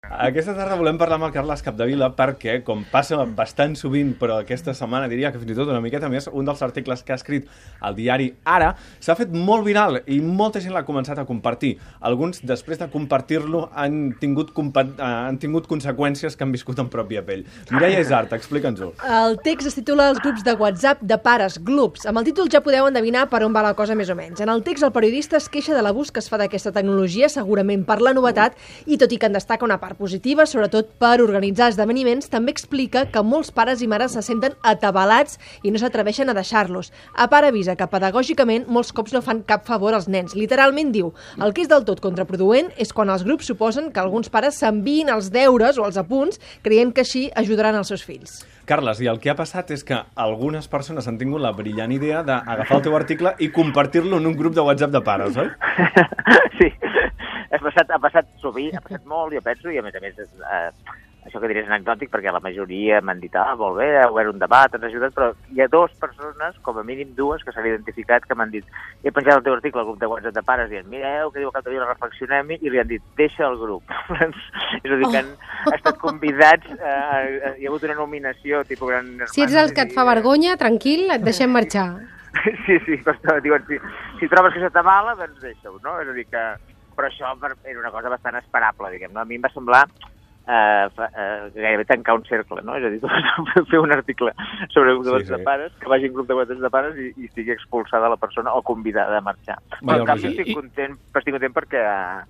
Aquesta tarda volem parlar amb el Carles Capdevila perquè, com passa bastant sovint, però aquesta setmana diria que fins i tot una miqueta més, un dels articles que ha escrit al diari Ara s'ha fet molt viral i molta gent l'ha començat a compartir. Alguns, després de compartir-lo, han tingut conseqüències que han viscut en pròpia pell. Mireia Isart, explica'ns-ho. El text es titula Els grups de WhatsApp de pares, GLUPs. Amb el títol ja podeu endevinar per on va la cosa més o menys. En el text el periodista es queixa de l'abús que es fa d'aquesta tecnologia, segurament per la novetat, i tot i que en destaca una part positiva, sobretot per organitzar esdeveniments, també explica que molts pares i mares se senten atabalats i no s'atreveixen a deixar-los. A part avisa que pedagògicament molts cops no fan cap favor als nens. Literalment diu, el que és del tot contraproduent és quan els grups suposen que alguns pares s'enviïn els deures o els apunts creient que així ajudaran els seus fills. Carles, i el que ha passat és que algunes persones han tingut la brillant idea d'agafar el teu article i compartir-lo en un grup de WhatsApp de pares, oi? Sí, ha passat sovint, ha passat molt, jo penso, i a més, això que diré és anecdòtic perquè la majoria m'han dit, molt bé, ha obert un debat, ens ha ajudat, però hi ha dues persones, com a mínim dues, que s'han identificat, que m'han dit, he penjat el teu article al grup de WhatsApp de pares, dient, mireu, que diu que Capdevila, reflexionem-hi, i li han dit, deixa el grup. És a dir, que han estat convidats, hi ha hagut una nominació, tipus gran... Si ets el que et fa vergonya, tranquil, et deixem marxar. Sí, però diuen, si trobes que s'atabala, doncs deixa-ho, no? És a dir que... Però això era una cosa bastant esperable, diguem, no? A mi em va semblar gairebé tancar un cercle, no? És a dir, fer un article sobre grups de pares, que vagi en grup de WhatsApp de pares i sigui expulsada la persona o convidada a marxar. Però en canvi estic content perquè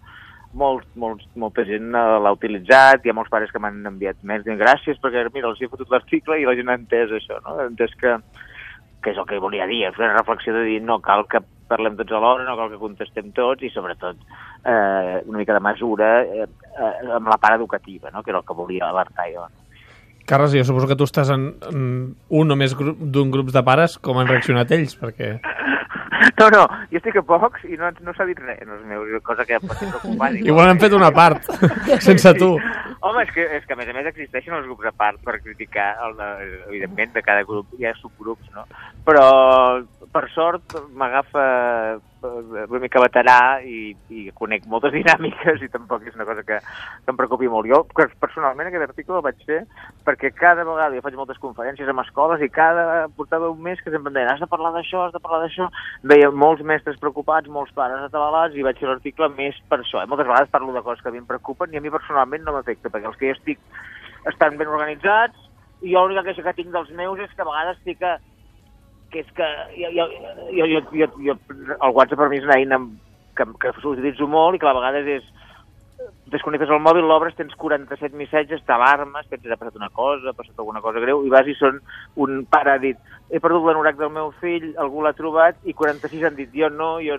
molta gent l'ha utilitzat, hi ha molts pares que m'han enviat mails dient gràcies perquè, mira, els he fotut l'article i la gent ha entès això, no? Ha entès que és el que volia dir, és una reflexió de dir no cal que parlem tots alhora, no cal que contestem tots i sobretot una mica de mesura amb la part educativa, no? Que era el que volia alertar jo. Carles, jo suposo que tu estàs en un o més d'un grup de pares, com han reaccionat ells, perquè... No, jo estic a pocs i no s'ha dit res, no és meu, cosa que pot ser preocupant. Igual han fet una part, sense tu. Home, és que a més existeixen els grups a part per criticar, evidentment, de cada grup hi ha subgrups, no? Però, per sort, m'agafa una mica veterà i conec moltes dinàmiques i tampoc és una cosa que em preocupi molt. Jo, personalment, aquest article el vaig fer perquè cada vegada jo faig moltes conferències amb escoles i portava un mes que sempre em deien has de parlar d'això, veia molts mestres preocupats, molts pares atabalats i vaig fer l'article més per això. Moltes vegades parlo de coses que a mi em preocupen i a mi personalment no m'afecta, perquè els que jo estic estan ben organitzats i jo l'única queixa que tinc dels meus és que a vegades estic que és que jo el WhatsApp per mi és una eina que s'utilitzo molt i que a vegades és desconnectes el mòbil, l'obres, tens 47 missatges, t'alarmes, penses ha passat una cosa, ha passat alguna cosa greu, i vas i són un pare ha dit, he perdut l'anorac del meu fill, algú l'ha trobat, i 46 han dit, jo no. I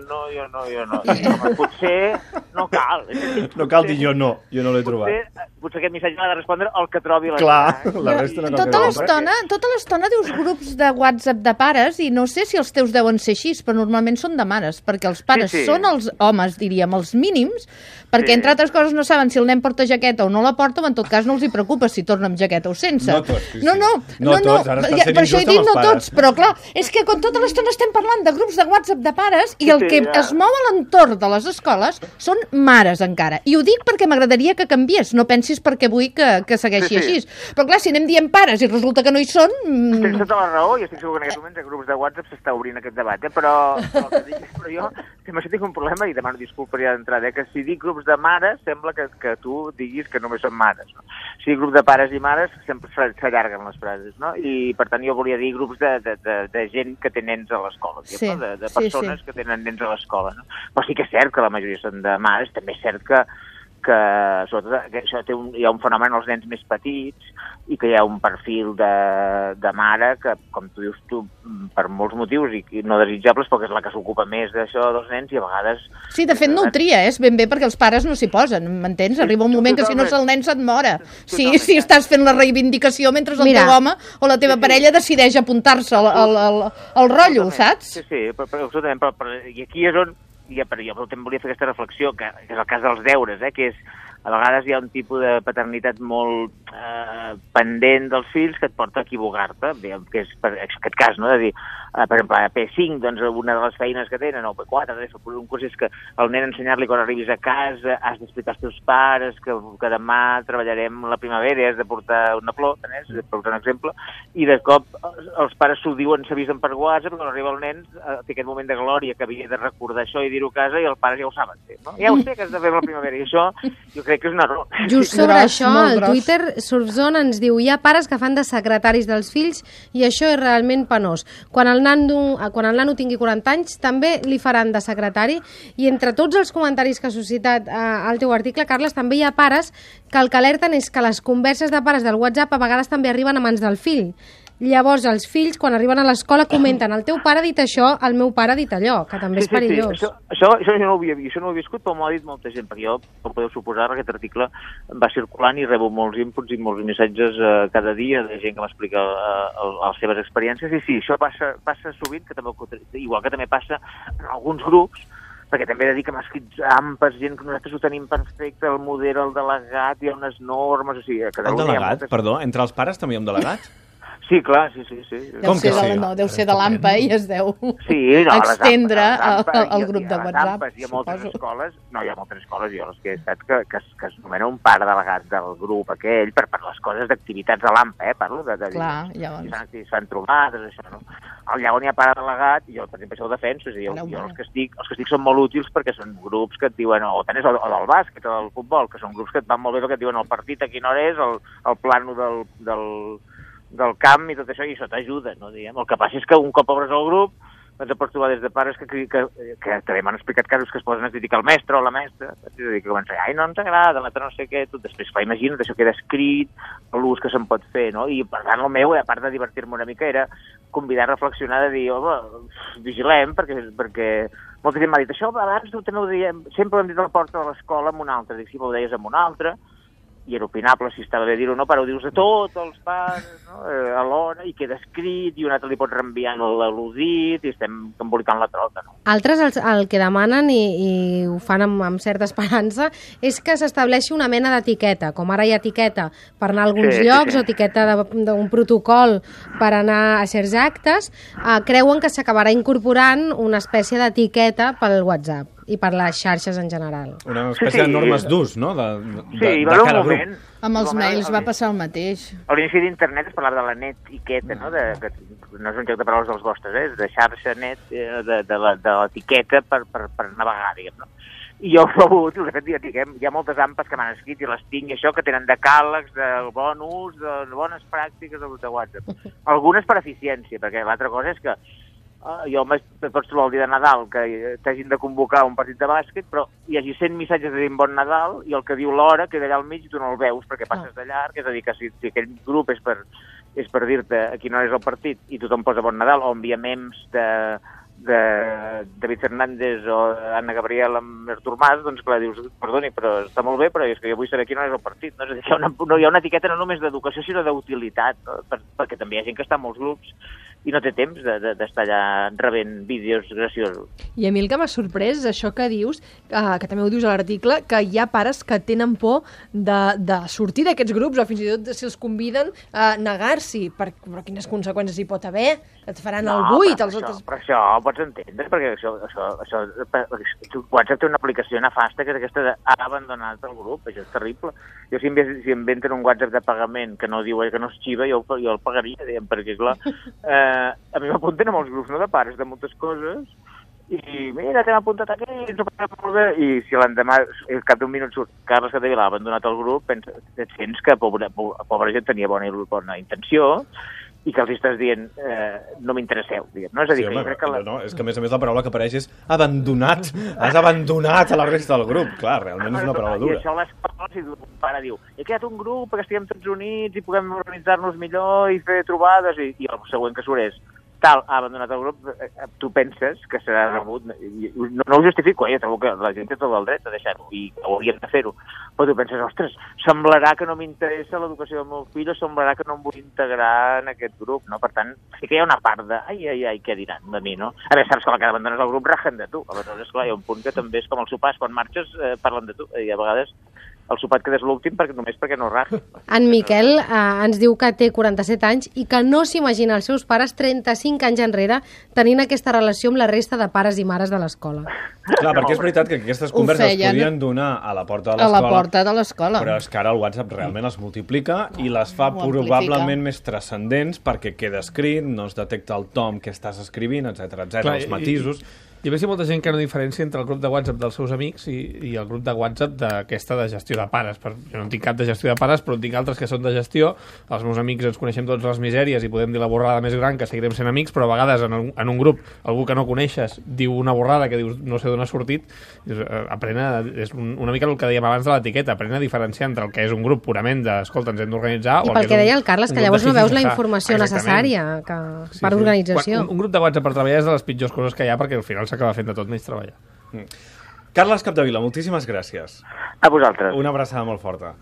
potser no cal. No cal dir jo no l'he trobat. Potser aquest missatge l'ha de respondre el que trobi la Clar, la resta no cal. Tota l'estona dius grups de WhatsApp de pares i no sé si els teus deuen ser així, però normalment són de mares, perquè els pares són els homes, diríem, els mínims, perquè entre altres coses no saben si el nen porta jaqueta o no la porta, o en tot cas no els hi preocupa si torna amb jaqueta o sense. No tots, Cristina. No tots, ara està sent injust amb els no tots, però clar, és que quan tota l'estona estem parlant de grups de WhatsApp de pares i el que es mou a l'entorn de les escoles són mares encara. I ho dic perquè m'agradaria que canviés, no pensis perquè vull que segueixi així. Però clar, si anem dient pares i resulta que no hi són... Tens tota la raó, i estic segur que en aquests moments a grups de WhatsApp s'està obrint aquest debat, però jo també tinc un problema i demano disculpa ja d'entrada, que si dic grups de mares sembla que tu diguis que només són mares, no? Si dic grup de pares i mares sempre s'allarguen les frases, no? I per tant jo volia dir grups de gent que té nens a l'escola, de persones que tenen nens a l'escola, no? Però sí que és cert que la majoria són de mares, també és cert que sobretot això hi ha un fenomen als nens més petits i que hi ha un perfil de mare que, com tu dius tu, per molts motius i no desitjables, perquè és la que s'ocupa més d'això dels nens i a vegades... Sí, de fet no ho tria, és ben bé perquè els pares no s'hi posen, m'entens? Arriba un moment que si no el nen se't mora. Si estàs fent la reivindicació mentre el teu home o la teva parella decideix apuntar-se al rotllo, saps? Sí, però absolutament. I aquí és on... Jo també volia fer aquesta reflexió, que és el cas dels deures, que és a vegades hi ha un tipus de paternitat molt pendent dels fills que et porta a equivocar-te, que és per aquest cas, no? De dir, per exemple, a P5, doncs una de les feines que tenen, o P4, un curs és que el nen ensenyar-li quan arribis a casa, has d'explicar als teus pares que demà treballarem la primavera i has de portar una flor, per posar un exemple, i de cop els pares s'ho diuen, s'avisen per WhatsApp, quan arriba el nen, té aquest moment de glòria que havia de recordar això i dir-ho a casa, i els pares ja ho saben, no? Ja ho sé que has de fer la primavera, i això jo crec que és un error. Just sobre això, al Twitter, Surfzone ens diu: hi ha pares que fan de secretaris dels fills i això és realment penós. Quan el nano tingui 40 anys també li faran de secretari, i entre tots els comentaris que ha suscitat al teu article, Carles, també hi ha pares que el que alerten és que les converses de pares del WhatsApp a vegades també arriben a mans del fill. Llavors els fills, quan arriben a l'escola, comenten: el teu pare ha dit això, el meu pare ha dit allò, que també és perillós. Sí. Això jo no ho havia vist, això no ho he viscut, però m'ho ha dit molta gent, perquè jo, com podeu suposar, aquest article va circulant i rebo molts inputs i molts missatges cada dia de gent que m'explica les seves experiències, i sí, això passa sovint, igual que també passa en alguns grups, perquè també he de dir que m'ha escrit AMPAs, gent que nosaltres ho tenim perfecte, el modera, el delegat, hi ha unes normes, o sigui... El delegat? Perdó, entre els pares també hi ha un delegat? Sí, clar, sí. Deu ser de l'AMPA i es deu extendre al grup de WhatsApp. Hi ha moltes escoles, hi ha moltes escoles, jo les que he estat, que es nomena un pare delegat del grup aquell per les coses d'activitats de l'AMPA, parlo de... Clar, llavors. Si s'han trobat, això, no? Allà on hi ha pare delegat, jo, per exemple, això ho defenso, és a dir, jo els que estic són molt útils perquè són grups que et diuen, o del bàsquet o del futbol, que són grups que et van molt bé, que et diuen el partit a quina hora és, el plano del camp i tot això, i això t'ajuda, no, diguem. El que passa és que un cop obres el grup, doncs et pots trobar des de pares que també m'han explicat casos que es posen a criticar el mestre o la mestra, és a dir, que comencen a dir, no ens agrada, l'altre no sé què, tot després, imagina't, això queda escrit, l'ús que se'n pot fer, no? I per tant el meu, a part de divertir-me una mica, era convidar a reflexionar, de dir, home, vigilem, perquè molta gent m'ha dit, això abans també ho diem, sempre ho hem dit a la porta de l'escola amb un altre, dic, sí, ho deies amb un altre, i era opinable si estava bé dir-ho o no, però ho dius de tots els pares, no? Alhora, i queda escrit, i un altre li pot reenviar l'al·ludit, i estem embolicant la troca, no? Altres el que demanen, i ho fan amb certa esperança, és que s'estableixi una mena d'etiqueta, com ara hi ha etiqueta per anar a alguns llocs, o etiqueta d'un protocol per anar a certs actes, creuen que s'acabarà incorporant una espècie d'etiqueta pel WhatsApp i per les xarxes en general. Una espècie de normes d'ús, no? Sí, va haver un moment... Amb els mails va passar el mateix. A l'inici d'internet es parlava de la netiqueta, no? Que no és un joc de paraules dels vostres, és de xarxa net, de l'etiqueta per navegar, diguem, no? I jo ho trobo útil, de fet, hi ha moltes AMPAs que m'han escrit i les tinc, i això, que tenen decàlegs de bon ús, de bones pràctiques de WhatsApp. Algunes per eficiència, perquè l'altra cosa és que jo pots trobar el dia de Nadal que t'hagin de convocar un partit de bàsquet, però hi hagi 100 missatges de dir bon Nadal i el que diu l'hora queda allà al mig i tu no el veus perquè passes de llarg, és a dir, que si aquell grup és per dir-te a quina hora és el partit i tothom posa bon Nadal, o envia memes de David Fernández o Anna Gabriel amb Artur Mas, doncs clar, dius, perdoni, però està molt bé, però és que jo vull saber quina hora és el partit, no? És a dir, hi ha una etiqueta no només d'educació, sinó d'utilitat, no? Perquè també hi ha gent que està en molts grups i no té temps d'estar allà rebent vídeos graciosos. I a mi el que m'ha sorprès és això que dius, que també ho dius a l'article, que hi ha pares que tenen por de sortir d'aquests grups, o fins i tot si els conviden a negar-s'hi, però quines conseqüències hi pot haver? Et faran el buit? Però això ho pots entendre, perquè WhatsApp té una aplicació nefasta que és aquesta d'ha abandonat el grup, això és terrible. Jo si inventen un WhatsApp de pagament que no diu que no es xiva, jo el pagaria, diguem, perquè clar, a mi m'apunten a molts grups, no, de pares, de moltes coses, i mira, t'hem apuntat aquí, ens ho passem molt bé, i si l'endemà, al cap d'un minut surt Carles Capdevila ha abandonat el grup, et sents que pobra gent tenia bona intenció, i que els estàs dient no m'interesseu, diguem. No? És a dir, sí, home, no, és que a més la paraula que apareix és abandonat. Has abandonat a la resta del grup. Clar, realment és una paraula dura. I això a l'escola, si un pare diu he creat un grup perquè estiguem tots units i puguem organitzar-nos millor i fer trobades, i el següent que surt és ha abandonat el grup, tu penses que serà rebut, no ho justifico, jo trobo que la gent té tot el dret a deixar-ho i haurien de fer-ho, però tu penses, ostres, semblarà que no m'interessa l'educació del meu fill o semblarà que no em vull integrar en aquest grup, no? Per tant, sí que hi ha una part de què diran de mi, no? A veure, saps que la que abandones el grup rajen de tu, aleshores, clar, hi ha un punt que també és com els sopars, quan marxes parlen de tu, i a vegades el sopar et quedes l'últim només perquè no raja. En Miquel ens diu que té 47 anys i que no s'imagina els seus pares 35 anys enrere tenint aquesta relació amb la resta de pares i mares de l'escola. Clar, perquè és veritat que aquestes converses es podien donar a la porta de A l'escola. la porta de l'escola. Però és que ara el WhatsApp realment es multiplica i les fa Ho probablement més transcendents perquè queda escrit, no es detecta el to amb què estàs escrivint, etc, els matisos. I a veure si molta gent que no diferencia entre el grup de WhatsApp dels seus amics i el grup de WhatsApp d'aquesta de gestió de pares. Jo no en tinc cap de gestió de pares, però en tinc altres que són de gestió. Els meus amics ens coneixem tots les misèries i podem dir la borrada més gran, que seguirem sent amics, però a vegades en un grup algú que no coneixes diu una borrada que dius no sé d'on ha sortit. És una mica el que dèiem abans de l'etiqueta, aprèn a diferenciar entre el que és un grup purament d'escolta, ens hem d'organitzar... I pel que deia el Carles, que llavors no veus la informació necessària per organització. Un grup de WhatsApp per treballar és de les pitjors coses que hi ha, perquè al final s'acaba fent de tot menys treballar. Carles Capdevila, moltíssimes gràcies. A vosaltres. Una abraçada molt forta.